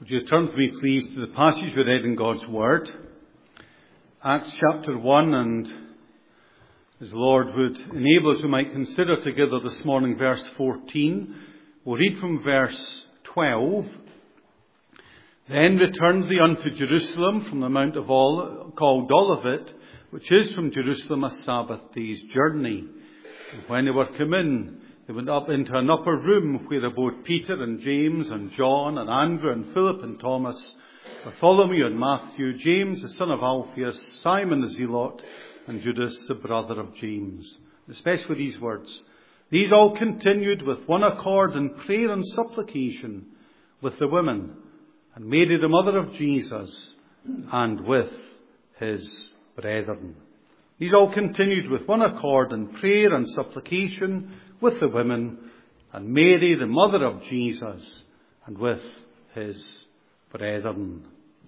Would you turn with me, please, to the passage we read in God's Word, Acts chapter 1, and as the Lord would enable us, we might consider together this morning verse 14. We'll read from verse 12. Then returned they unto Jerusalem from the Mount of called Olivet, which is from Jerusalem a Sabbath day's journey. And when they were come in, they went up into an upper room where abode Peter and James and John and Andrew and Philip and Thomas, Bartholomew and Matthew, James the son of Alphaeus, Simon the Zealot, and Judas the brother of James. Especially these words. These all continued with one accord in prayer and supplication with the women, and Mary the mother of Jesus, and with his brethren. These all continued with one accord in prayer and supplication with the women, and Mary the mother of Jesus, and with his brethren.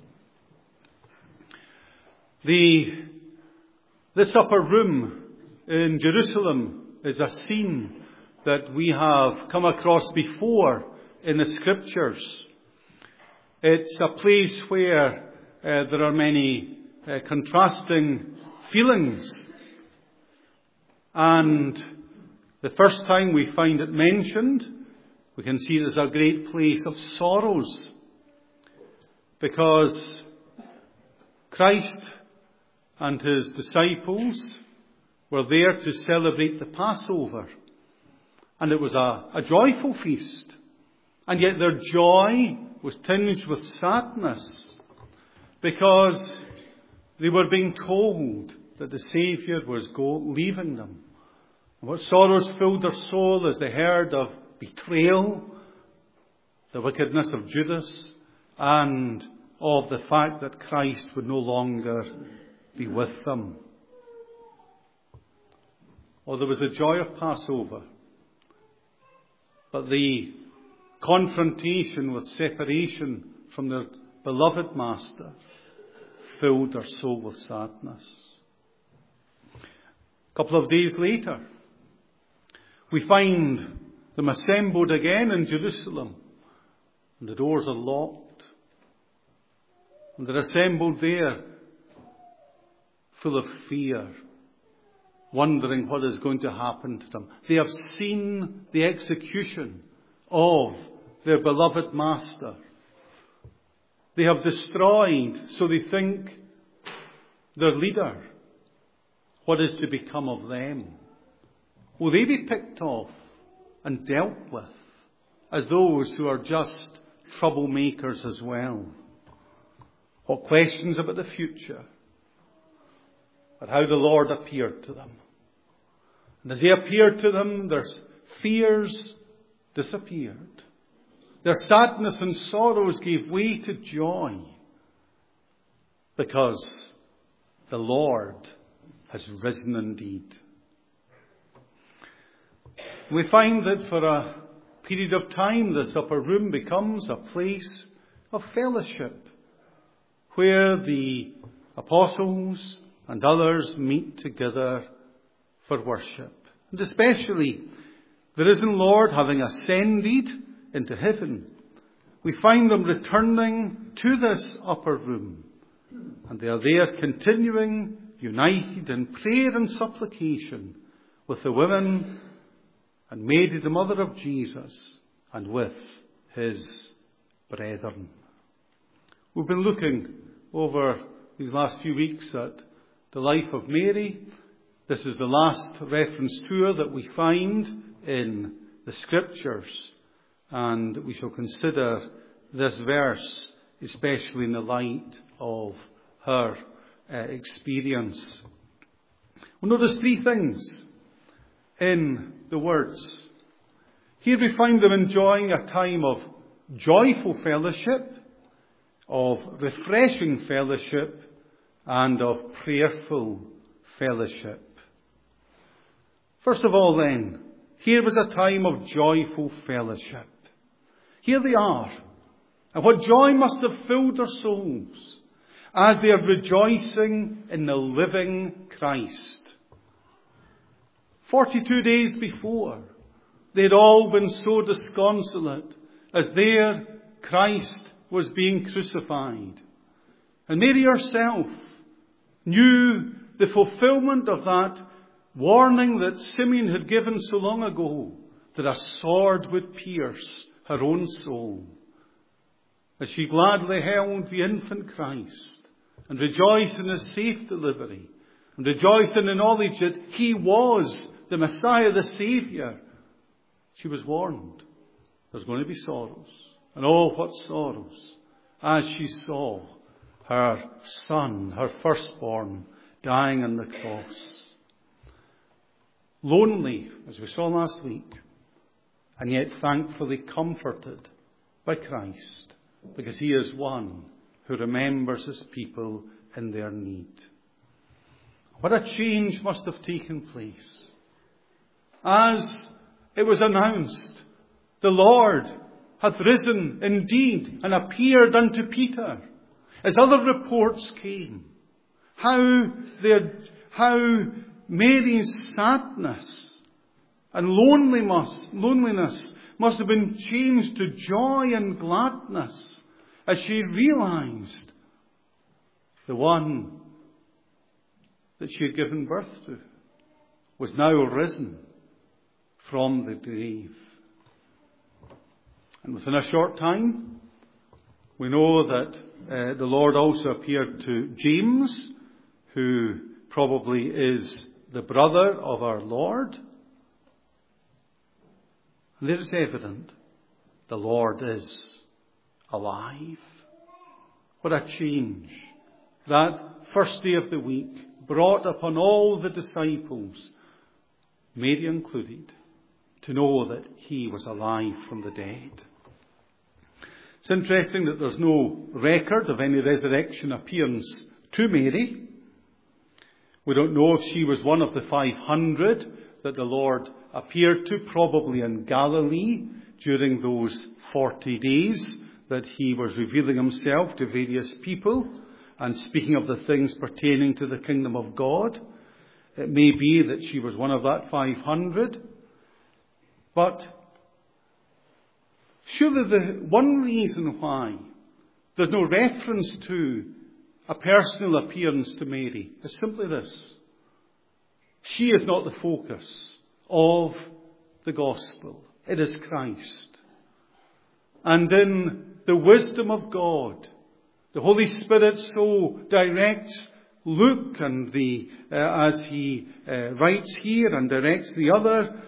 This upper room in Jerusalem is a scene that we have come across before in the Scriptures. It's a place where there are many contrasting feelings. And the first time we find it mentioned, we can see there's a great place of sorrows. Because Christ and his disciples were there to celebrate the Passover. And it was a joyful feast. And yet their joy was tinged with sadness. Because they were being told that the Saviour was leaving them. And what sorrows filled their soul as they heard of betrayal, the wickedness of Judas, and of the fact that Christ would no longer be with them. Oh, there was the joy of Passover, but the confrontation with separation from their beloved Master filled their soul with sadness. A couple of days later, we find them assembled again in Jerusalem, and the doors are locked. And they're assembled there, full of fear, wondering what is going to happen to them. They have seen the execution of their beloved Master. They have destroyed, so they think, their leader. What is to become of them? Will they be picked off and dealt with as those who are just troublemakers as well? What questions about the future? But how the Lord appeared to them. And as he appeared to them, their fears disappeared. Their sadness and sorrows gave way to joy. Because the Lord has risen indeed. We find that for a period of time, this upper room becomes a place of fellowship, where the apostles and others meet together for worship. And especially the risen Lord having ascended into heaven, we find them returning to this upper room. And they are there continuing, united in prayer and supplication with the women and Mary the mother of Jesus, and with his brethren. We've been looking over these last few weeks at the life of Mary. This is the last reference to her that we find in the Scriptures. And we shall consider this verse, especially in the light of her experience. We'll notice three things in the words. Here we find them enjoying a time of joyful fellowship, of refreshing fellowship, and of prayerful fellowship. First of all then, here was a time of joyful fellowship. Here they are. And what joy must have filled their souls as they are rejoicing in the living Christ. 42 days before, they'd all been so disconsolate as their Christ was being crucified. And Mary herself knew the fulfillment of that warning that Simeon had given so long ago, that a sword would pierce her own soul, as she gladly held the infant Christ and rejoiced in his safe delivery and rejoiced in the knowledge that he was the Messiah, the Saviour. She was warned there's going to be sorrows, and oh, what sorrows, as she saw her son, her firstborn, dying on the cross. Lonely, as we saw last week, and yet thankfully comforted by Christ, because he is one who remembers his people in their need. What a change must have taken place. As it was announced, the Lord hath risen indeed and appeared unto Peter. As other reports came, how Mary's sadness and loneliness must have been changed to joy and gladness as she realized the one that she had given birth to was now risen from the grave. And within a short time, we know that the Lord also appeared to James, who probably is the brother of our Lord. And there is evident the Lord is alive. What a change that first day of the week brought upon all the disciples, Mary included, to know that he was alive from the dead. It's interesting that there's no record of any resurrection appearance to Mary. We don't know if she was one of the 500 that the Lord appeared to, probably in Galilee, during those 40 days that he was revealing himself to various people and speaking of the things pertaining to the kingdom of God. It may be that she was one of that 500. But surely the one reason why there's no reference to a personal appearance to Mary is simply this. She is not the focus of the gospel. It is Christ. And in the wisdom of God, the Holy Spirit so directs Luke and as he writes here and directs the other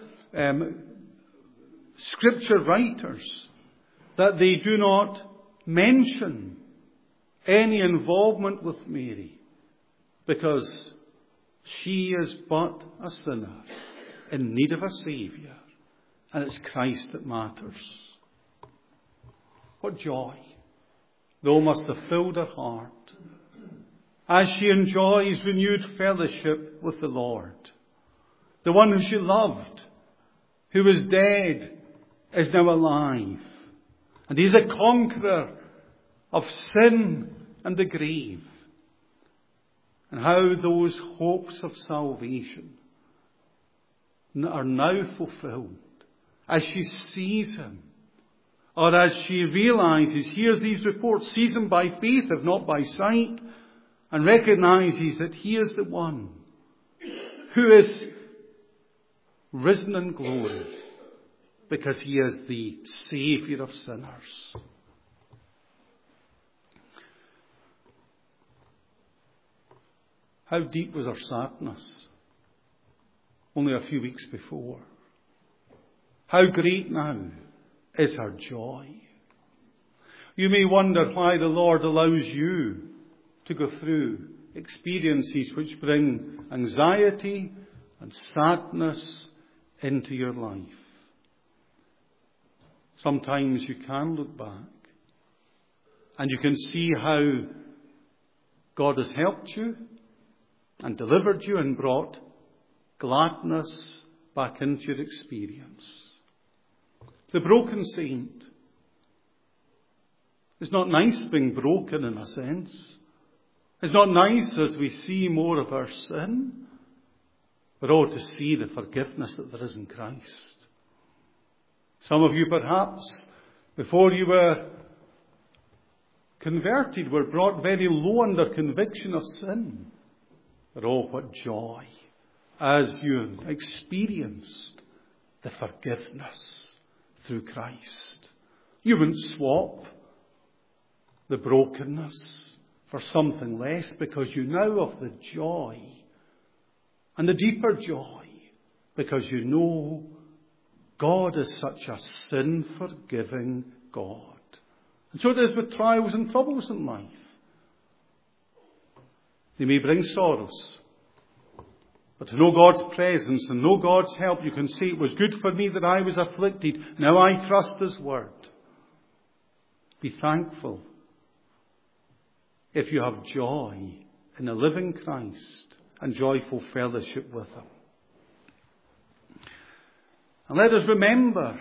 Scripture writers, that they do not mention any involvement with Mary, because she is but a sinner in need of a Saviour, and it's Christ that matters. What joy, though, must have filled her heart as she enjoys renewed fellowship with the Lord. The one who she loved, who was dead, is now alive. And he's a conqueror of sin and the grave. And how those hopes of salvation are now fulfilled as she sees him, or as she realizes, hears these reports, sees him by faith, if not by sight, and recognizes that he is the one who is risen in glory, because he is the Saviour of sinners. How deep was her sadness only a few weeks before? How great now is her joy? You may wonder why the Lord allows you to go through experiences which bring anxiety and sadness into your life. Sometimes you can look back and you can see how God has helped you and delivered you and brought gladness back into your experience. The broken saint. It's not nice being broken in a sense. It's not nice as we see more of our sin, but to see the forgiveness that there is in Christ. Some of you perhaps, before you were converted, were brought very low under conviction of sin. But oh, what joy as you experienced the forgiveness through Christ. You wouldn't swap the brokenness for something less, because you now have the joy and the deeper joy, because you know God is such a sin-forgiving God. And so it is with trials and troubles in life. They may bring sorrows, but to know God's presence and know God's help, you can say, it was good for me that I was afflicted. Now I trust His word. Be thankful if you have joy in the living Christ and joyful fellowship with Him. And let us remember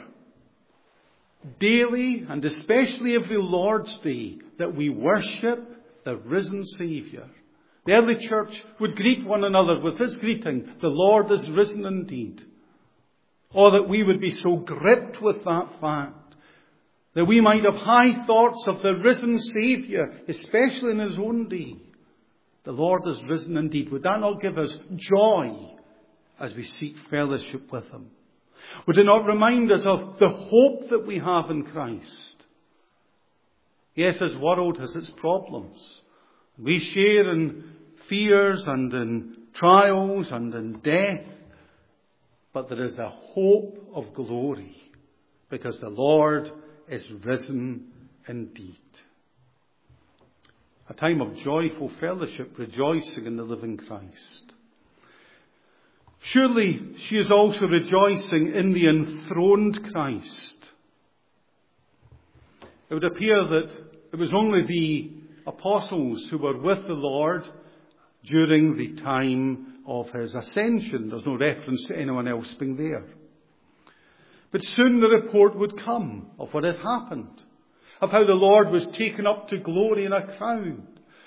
daily, and especially every Lord's Day, that we worship the risen Saviour. The early church would greet one another with this greeting, the Lord is risen indeed. Or that we would be so gripped with that fact, that we might have high thoughts of the risen Saviour, especially in His own day. The Lord is risen indeed. Would that not give us joy as we seek fellowship with Him? Would it not remind us of the hope that we have in Christ? Yes, this world has its problems. We share in fears and in trials and in death. But there is a hope of glory, because the Lord is risen indeed. A time of joyful fellowship, rejoicing in the living Christ. Surely she is also rejoicing in the enthroned Christ. It would appear that it was only the apostles who were with the Lord during the time of His ascension. There's no reference to anyone else being there. But soon the report would come of what had happened, of how the Lord was taken up to glory in a cloud,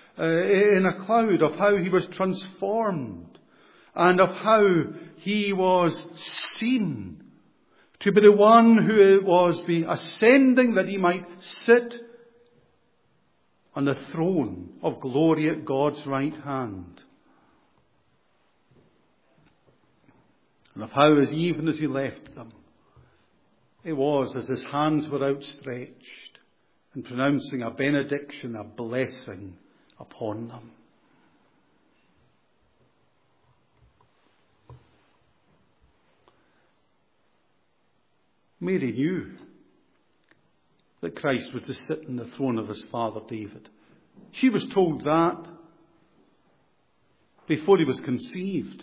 of how He was transformed, and of how He was seen to be the one who was ascending, that He might sit on the throne of glory at God's right hand. And of how, even as He left them, it was as His hands were outstretched and pronouncing a benediction, a blessing upon them. Mary knew that Christ was to sit on the throne of His father David. She was told that before He was conceived.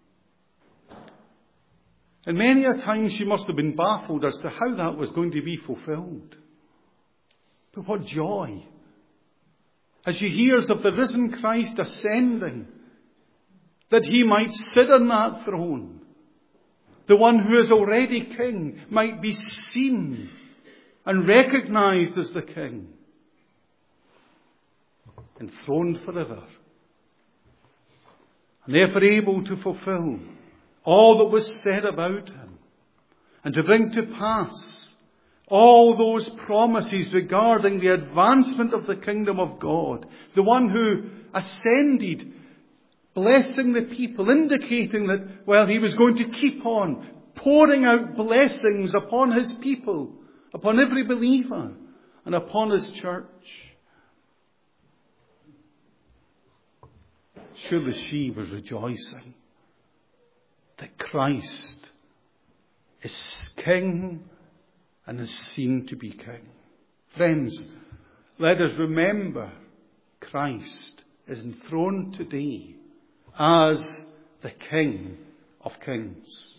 And many a time she must have been baffled as to how that was going to be fulfilled. But what joy as she hears of the risen Christ ascending, that He might sit on that throne. The one who is already King might be seen and recognized as the King, enthroned forever, and therefore able to fulfill all that was said about Him, and to bring to pass all those promises regarding the advancement of the kingdom of God. The one who ascended, blessing the people, indicating that, well, He was going to keep on pouring out blessings upon His people, upon every believer, and upon His church. Surely she was rejoicing that Christ is King and is seen to be King. Friends, let us remember Christ is enthroned today as the King of Kings.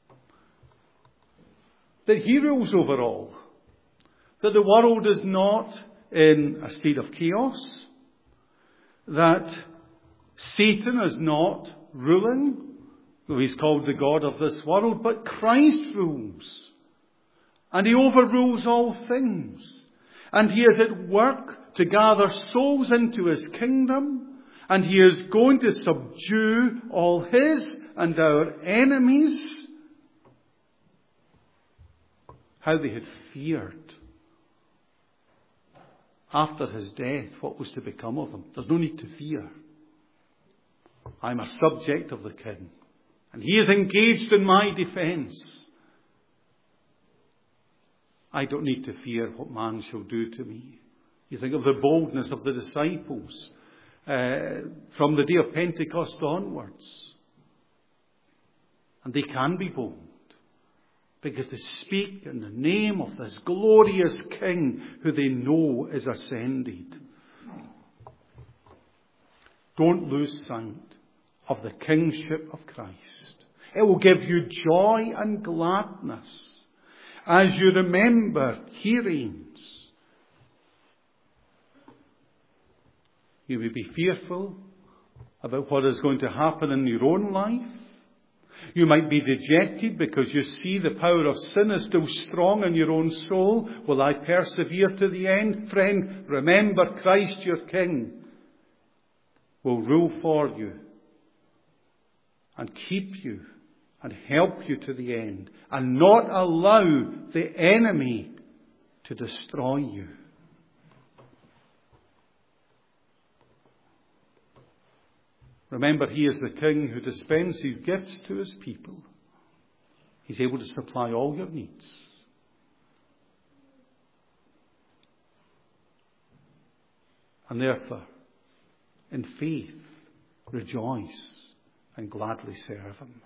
That He rules over all. That the world is not in a state of chaos. That Satan is not ruling, though he's called the God of this world, but Christ rules. And He overrules all things. And He is at work to gather souls into His kingdom. And He is going to subdue all His and our enemies. How they had feared after his death what was to become of them. There's no need to fear. I'm a subject of the King, and he is engaged in my defence. I don't need to fear what man shall do to me. You think of the boldness of the disciples from the day of Pentecost onwards. And they can be bold because they speak in the name of this glorious King who they know is ascended. Don't lose sight of the kingship of Christ. It will give you joy and gladness as you remember he reigns. You may be fearful about what is going to happen in your own life. You might be dejected because you see the power of sin is still strong in your own soul. Will I persevere to the end? Friend, remember Christ your King will rule for you and keep you and help you to the end and not allow the enemy to destroy you. Remember, he is the King who dispenses gifts to his people. He's able to supply all your needs. And therefore, in faith, rejoice and gladly serve him.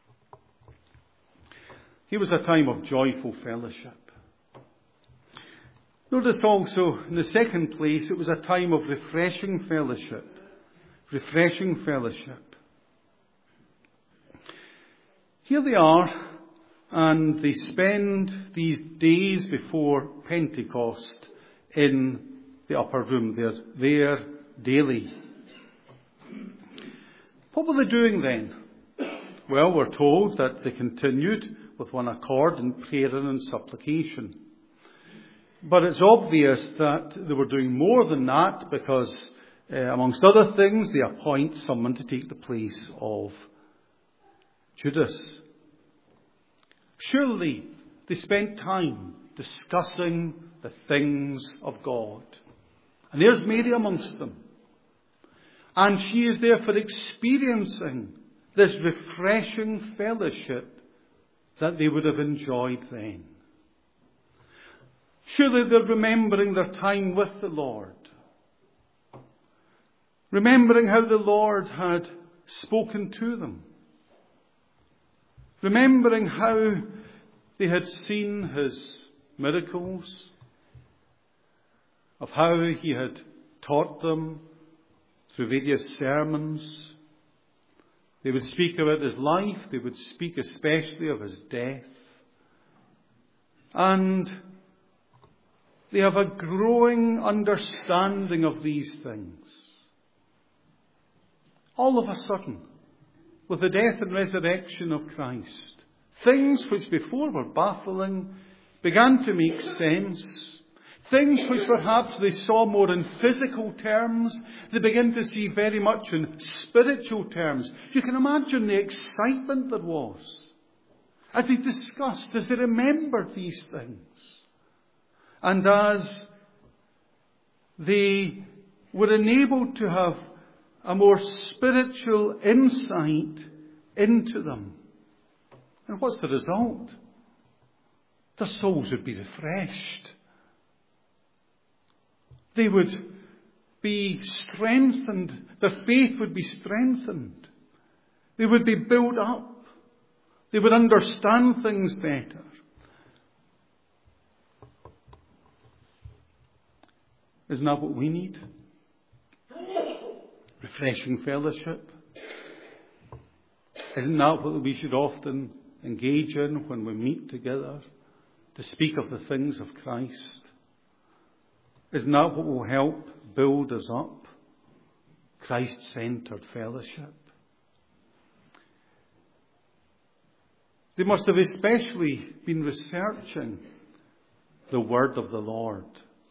Here was a time of joyful fellowship. Notice also, in the second place, it was a time of refreshing fellowship. Refreshing fellowship. Here they are, and they spend these days before Pentecost in the upper room. They're there daily. What were they doing then? Well, we're told that they continued with one accord in prayer and in supplication. But it's obvious that they were doing more than that because amongst other things, they appoint someone to take the place of Judas. Surely they spent time discussing the things of God. And there's Mary amongst them. And she is therefore experiencing this refreshing fellowship that they would have enjoyed then. Surely they're remembering their time with the Lord. Remembering how the Lord had spoken to them. Remembering how they had seen his miracles. Of how he had taught them through various sermons. They would speak about his life. They would speak especially of his death. And they have a growing understanding of these things. All of a sudden, with the death and resurrection of Christ, things which before were baffling began to make sense. Things which perhaps they saw more in physical terms, they begin to see very much in spiritual terms. You can imagine the excitement there was as they discussed, as they remembered these things. And as they were enabled to have a more spiritual insight into them. And what's the result? Their souls would be refreshed. They would be strengthened. Their faith would be strengthened. They would be built up. They would understand things better. Isn't that what we need? Refreshing fellowship. Isn't that what we should often engage in when we meet together to speak of the things of Christ? Isn't that what will help build us up? Christ-centered fellowship. They must have especially been researching the word of the Lord.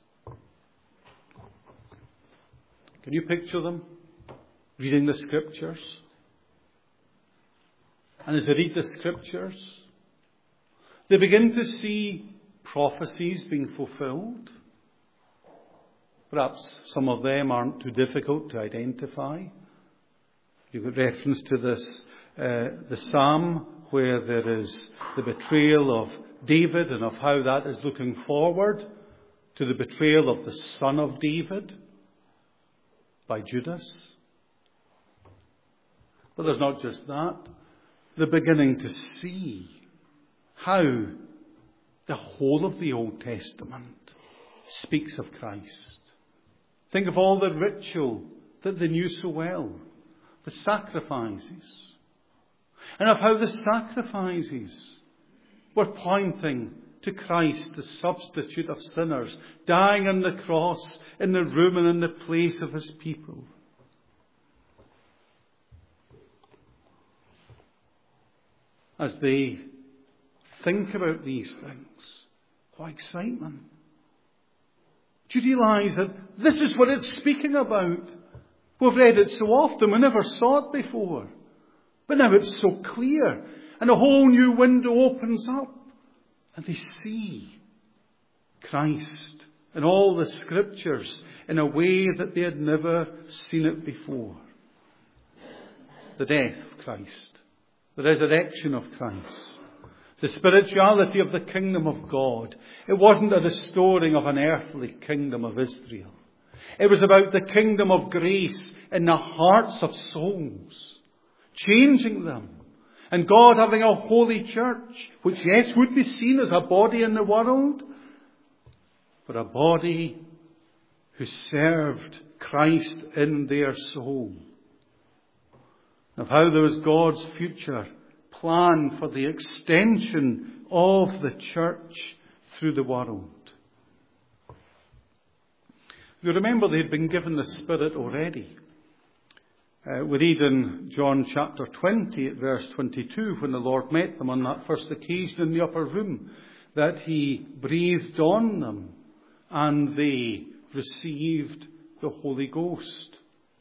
Can you picture them reading the scriptures? And as they read the scriptures, they begin to see prophecies being fulfilled. Perhaps some of them aren't too difficult to identify. You've got reference to this, the psalm where there is the betrayal of David and of how that is looking forward to the betrayal of the son of David by Judas. But there's not just that. They're beginning to see how the whole of the Old Testament speaks of Christ. Think of all the ritual that they knew so well, the sacrifices, and of how the sacrifices were pointing to Christ, the substitute of sinners, dying on the cross in the room and in the place of his people. As they think about these things, what excitement. Do you realise that this is what it's speaking about? We've read it so often, we never saw it before. But now it's so clear, and a whole new window opens up, and they see Christ in all the Scriptures in a way that they had never seen it before. The death of Christ, the resurrection of Christ, the spirituality of the kingdom of God. It wasn't a restoring of an earthly kingdom of Israel. It was about the kingdom of grace in the hearts of souls, changing them. And God having a holy church, which yes, would be seen as a body in the world, but a body who served Christ in their soul. Of how there was God's future plan for the extension of the church through the world. You remember they had been given the Spirit already. We read in John chapter 20 at verse 22, when the Lord met them on that first occasion in the upper room, that he breathed on them and they received the Holy Ghost.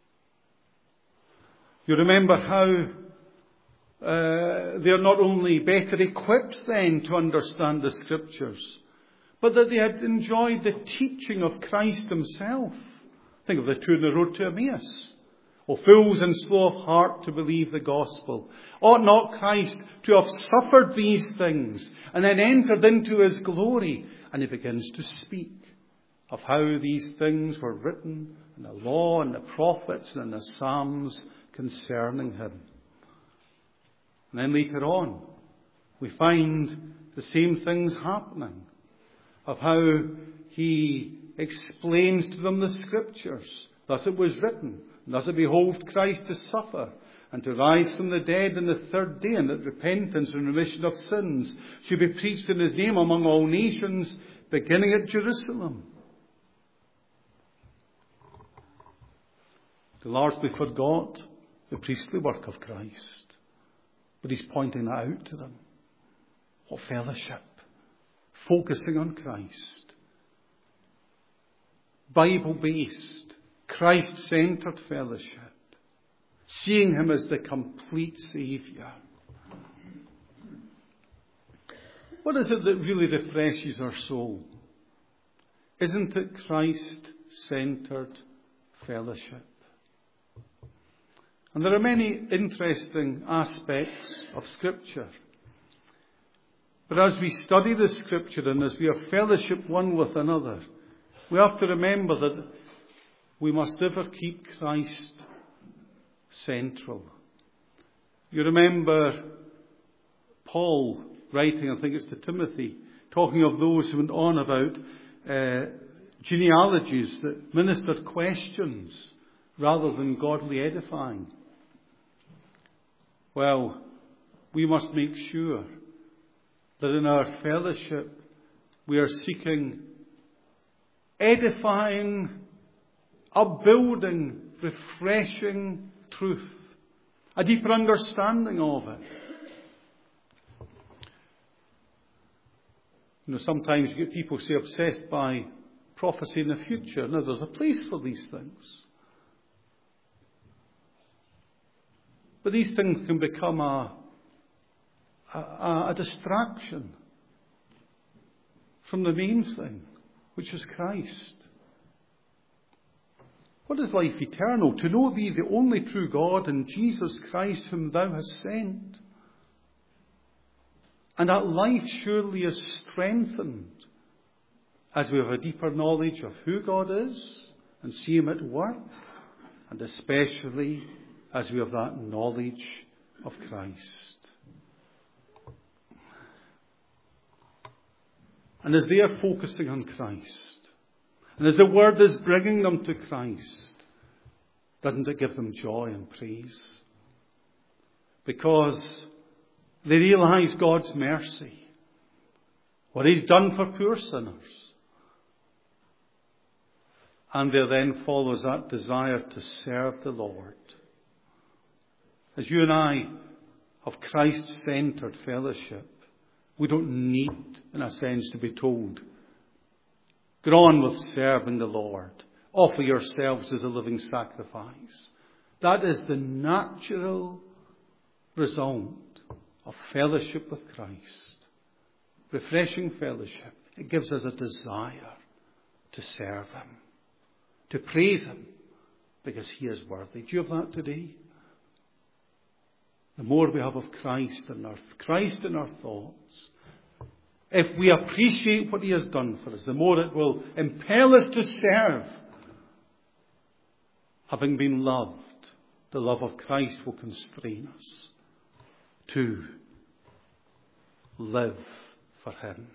You remember how they are not only better equipped then to understand the Scriptures, but that they had enjoyed the teaching of Christ himself. Think of the two on the road to Emmaus. O fools and slow of heart to believe the gospel. Ought not Christ to have suffered these things and then entered into his glory? And he begins to speak of how these things were written in the law and the prophets and in the Psalms concerning him. And then later on, we find the same things happening, of how he explains to them the Scriptures. Thus it was written, thus it behoved Christ to suffer and to rise from the dead on the third day, and that repentance and remission of sins should be preached in his name among all nations, beginning at Jerusalem. They largely forgot the priestly work of Christ, but he's pointing that out to them. What fellowship! Focusing on Christ. Bible-based, Christ-centered fellowship. Seeing him as the complete Saviour. What is it that really refreshes our soul? Isn't it Christ-centered fellowship? And there are many interesting aspects of Scripture. But as we study the Scripture and as we have fellowship one with another, we have to remember that we must ever keep Christ central. You remember Paul writing, I think it's to Timothy, talking of those who went on about genealogies that ministered questions rather than godly edifying. Well, we must make sure that in our fellowship we are seeking edifying, upbuilding, refreshing truth, a deeper understanding of it. You know, sometimes you get people say obsessed by prophecy in the future. Now, there's a place for these things. But these things can become a distraction from the main thing, which is Christ. What is life eternal? To know thee, the only true God, and Jesus Christ, whom thou hast sent. And that life surely is strengthened as we have a deeper knowledge of who God is and see him at work, and especially as we have that knowledge of Christ. And as they are focusing on Christ, and as the Word is bringing them to Christ, doesn't it give them joy and praise? Because they realize God's mercy, what he's done for poor sinners. And there then follows that desire to serve the Lord. As you and I have Christ-centered fellowship, we don't need, in a sense, to be told, get on with serving the Lord. Offer yourselves as a living sacrifice. That is the natural result of fellowship with Christ. Refreshing fellowship. It gives us a desire to serve him, to praise him, because he is worthy. Do you have that today? The more we have of Christ in our thoughts, if we appreciate what he has done for us, the more it will impel us to serve. Having been loved, the love of Christ will constrain us to live for him.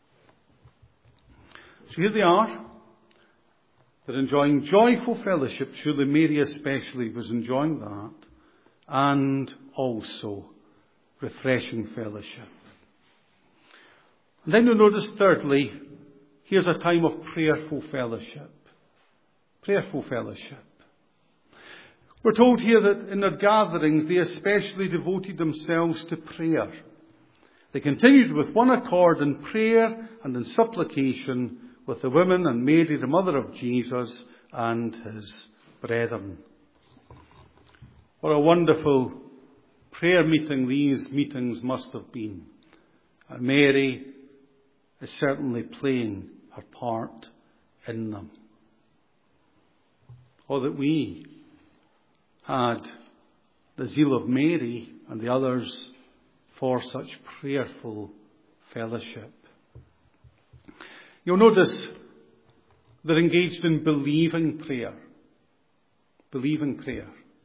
So here they are. They're enjoying joyful fellowship. Surely Mary especially was enjoying that. And also refreshing fellowship. And then you'll notice thirdly, here's a time of prayerful fellowship. Prayerful fellowship. We're told here that in their gatherings they especially devoted themselves to prayer. They continued with one accord in prayer and in supplication with the women and Mary, the mother of Jesus, and his brethren. What a wonderful prayer meeting these meetings must have been. And Mary is certainly playing her part in them. Oh, that we had the zeal of Mary and the others for such prayerful fellowship. You'll notice they're engaged in believing prayer. Believing prayer.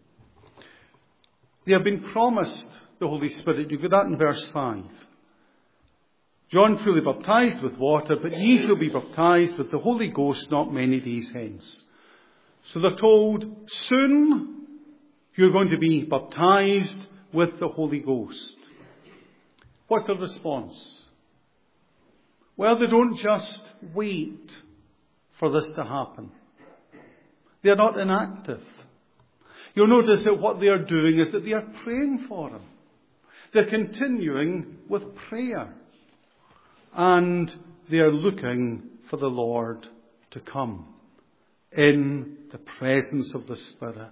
They have been promised the Holy Spirit. You get that in verse 5. John truly baptized with water, but ye shall be baptized with the Holy Ghost not many days hence. So they're told, soon you're going to be baptized with the Holy Ghost. What's the response? Well, they don't just wait for this to happen. They're not inactive. You'll notice that what they are doing is that they are praying for him. They're continuing with prayer. And they are looking for the Lord to come in the presence of the Spirit.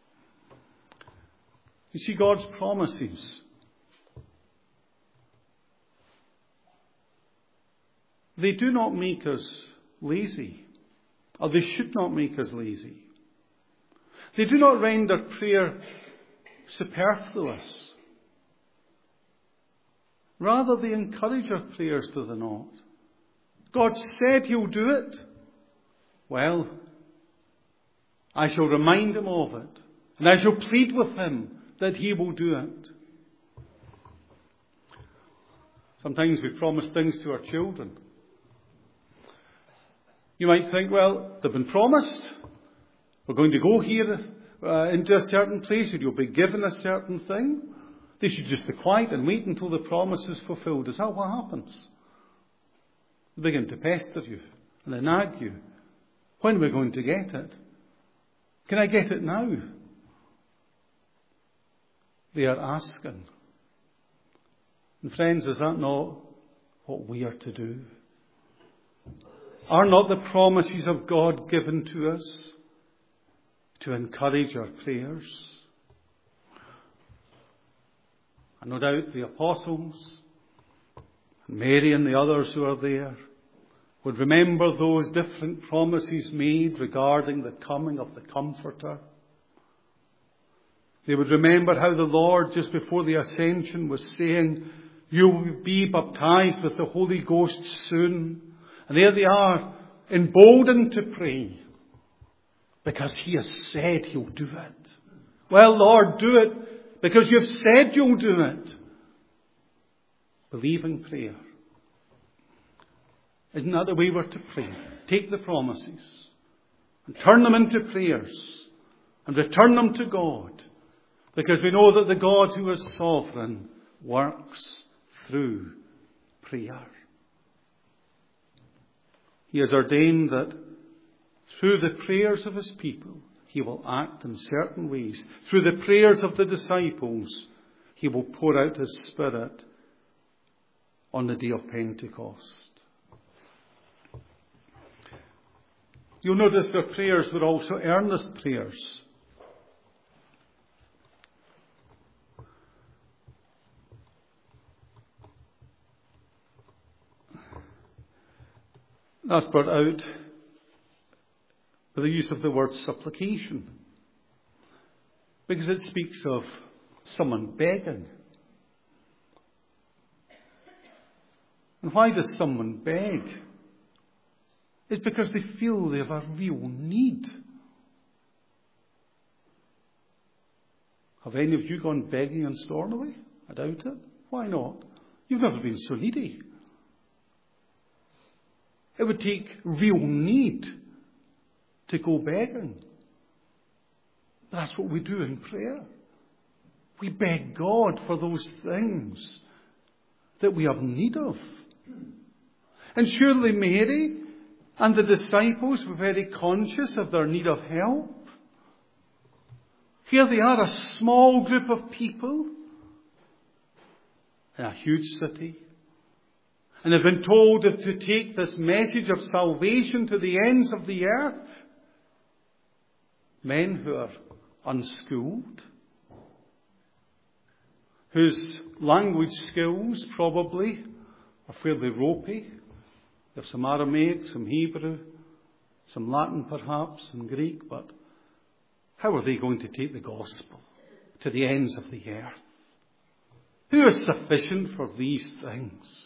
You see, God's promises, they do not make us lazy, or they should not make us lazy. They do not render prayer superfluous. Rather, they encourage our prayers, do they not? God said he'll do it. Well, I shall remind him of it. And I shall plead with him that he will do it. Sometimes we promise things to our children. You might think, well, they've been promised. We're going to go here into a certain place and you'll be given a certain thing. They should just be quiet and wait until the promise is fulfilled. Is that what happens? They begin to pester you and they nag you. When are we going to get it? Can I get it now? They are asking. And friends, is that not what we are to do? Are not the promises of God given to us to encourage our prayers? And no doubt the apostles, and Mary and the others who are there, would remember those different promises made regarding the coming of the Comforter. They would remember how the Lord, just before the ascension, was saying, you will be baptized with the Holy Ghost soon. And there they are, emboldened to pray, because He has said He'll do it. Well, Lord, do it, because You've said You'll do it. Believing prayer. Isn't that the way we're to pray? Take the promises and turn them into prayers and return them to God, because we know that the God who is sovereign works through prayer. He has ordained that through the prayers of His people, He will act in certain ways. Through the prayers of the disciples, He will pour out His Spirit on the day of Pentecost. You'll notice their prayers were also earnest prayers. That's brought out with the use of the word supplication, because it speaks of someone begging. And why does someone beg? It's because they feel they have a real need. Have any of you gone begging in Stornoway? I doubt it. Why not? You've never been so needy. It would take real need to go begging. But that's what we do in prayer. We beg God for those things that we have need of. And surely Mary and the disciples were very conscious of their need of help. Here they are, a small group of people in a huge city. And they've been told to take this message of salvation to the ends of the earth. Men who are unschooled, whose language skills probably are fairly ropey. They have some Aramaic, some Hebrew, some Latin perhaps, and Greek, but how are they going to take the gospel to the ends of the earth? Who is sufficient for these things?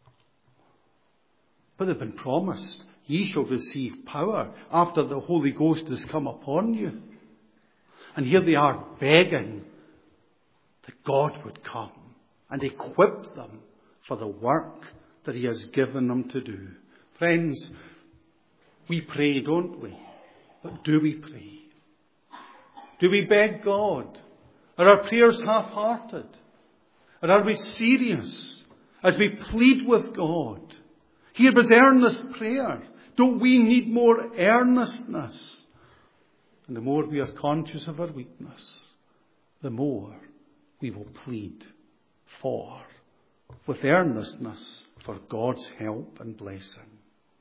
But they've been promised, ye shall receive power after the Holy Ghost has come upon you. And here they are begging that God would come and equip them for the work that He has given them to do. Friends, we pray, don't we? But do we pray? Do we beg God? Are our prayers half-hearted? Or are we serious as we plead with God? Here was earnest prayer. Don't we need more earnestness? And the more we are conscious of our weakness, the more we will plead with earnestness for God's help and blessing.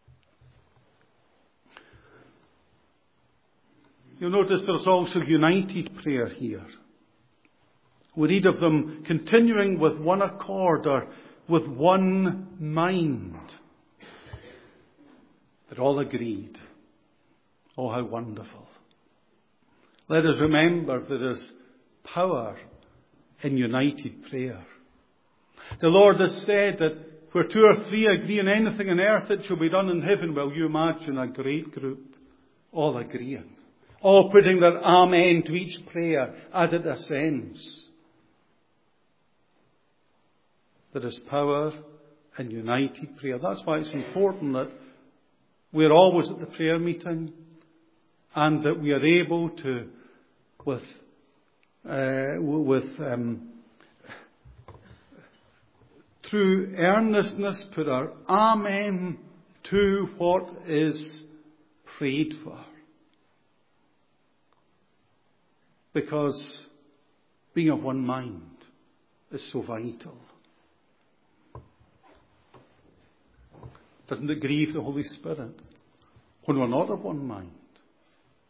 You'll notice there's also united prayer here. We read of them continuing with one accord or with one mind. They're all agreed. Oh, how wonderful. Let us remember there is power in united prayer. The Lord has said that where two or three agree on anything on earth, it shall be done in heaven. Well, you imagine a great group all agreeing, all putting their amen to each prayer as it ascends. There is power in united prayer. That's why it's important that we're always at the prayer meeting and that we are able to, through earnestness, put our amen to what is prayed for. Because being of one mind is so vital. Doesn't it grieve the Holy Spirit when we're not of one mind?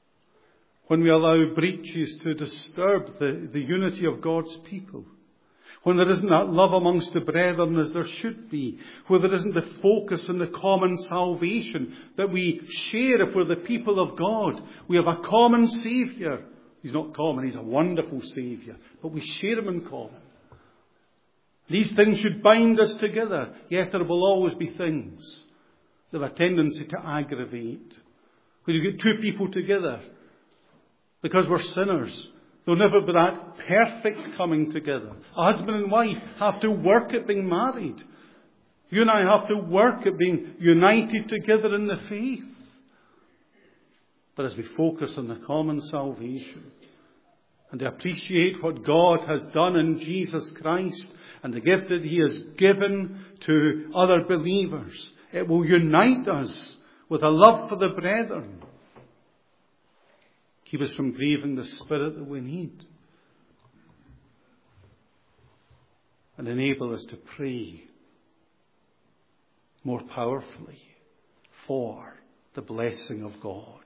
When we allow breaches to disturb the unity of God's people? when there isn't that love amongst the brethren as there should be, where there isn't the focus on the common salvation that we share if we're the people of God. We have a common Saviour. He's not common, he's a wonderful Saviour, but we share him in common. These things should bind us together, yet there will always be things that have a tendency to aggravate. When you get two people together, because we're sinners, there'll never be that perfect coming together. A husband and wife have to work at being married. You and I have to work at being united together in the faith. But as we focus on the common salvation and to appreciate what God has done in Jesus Christ and the gift that he has given to other believers, it will unite us with a love for the brethren. Keep us from grieving the Spirit that we need. And enable us to pray more powerfully for the blessing of God.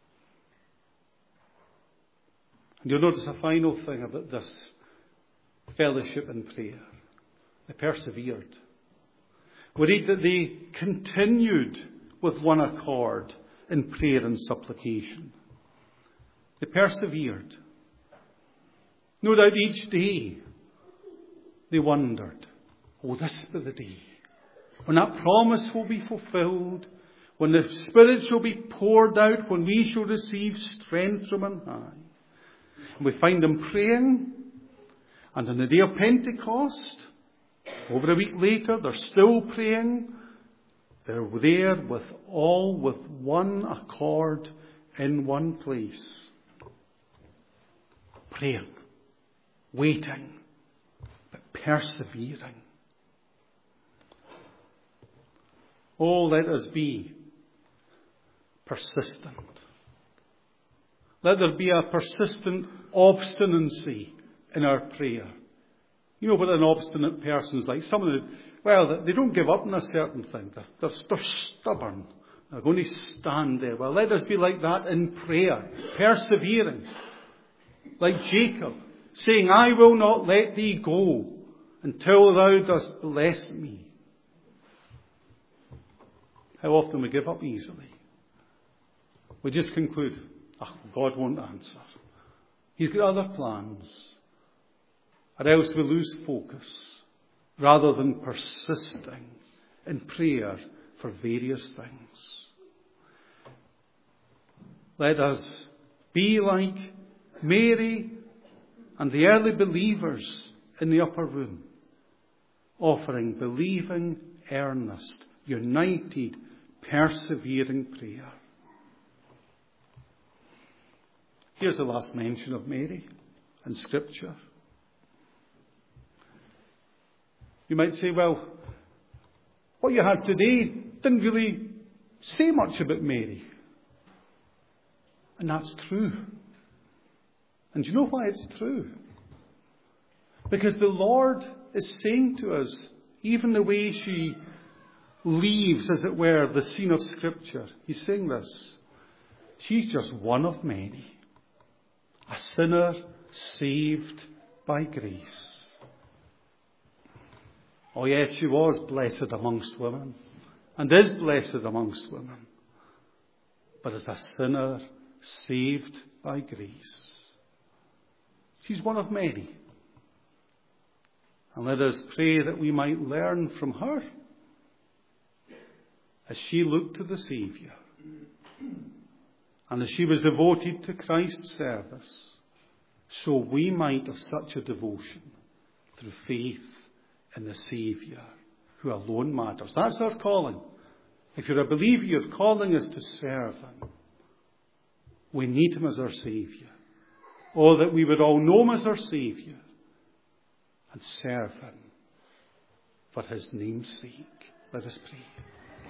And you'll notice a final thing about this fellowship and prayer. They persevered. We read that they continued with one accord in prayer and supplication. They persevered. No doubt each day they wondered, will this be the day when that promise will be fulfilled, when the Spirit shall be poured out, when we shall receive strength from on high? And we find them praying, and on the day of Pentecost, over a week later, they're still praying. They're there with one accord in one place. Praying, waiting, but persevering. Oh, let us be persistent. Let there be a persistent obstinacy in our prayer. You know what an obstinate person is like? Someone that, they don't give up on a certain thing. They're stubborn. They're going to stand there. Well, let us be like that in prayer, persevering. Like Jacob, saying, I will not let thee go until thou dost bless me. How often we give up easily. We just conclude, God won't answer. He's got other plans. Or else we lose focus rather than persisting in prayer for various things. Let us be like Mary and the early believers in the upper room, offering believing, earnest, united, persevering prayer. Here's the last mention of Mary in Scripture. You might say, well, what you had today didn't really say much about Mary. And that's true. And do you know why it's true? Because the Lord is saying to us, even the way she leaves, as it were, the scene of Scripture, he's saying this. She's just one of many. A sinner saved by grace. Oh yes, she was blessed amongst women, and is blessed amongst women. But as a sinner saved by grace. She's one of many. And let us pray that we might learn from her as she looked to the Saviour. And as she was devoted to Christ's service, so we might have such a devotion through faith in the Saviour, who alone matters. That's our calling. If you're a believer, your calling is to serve him. We need him as our Saviour. Oh, that we would all know him as our Saviour and serve him for his name's sake. Let us pray.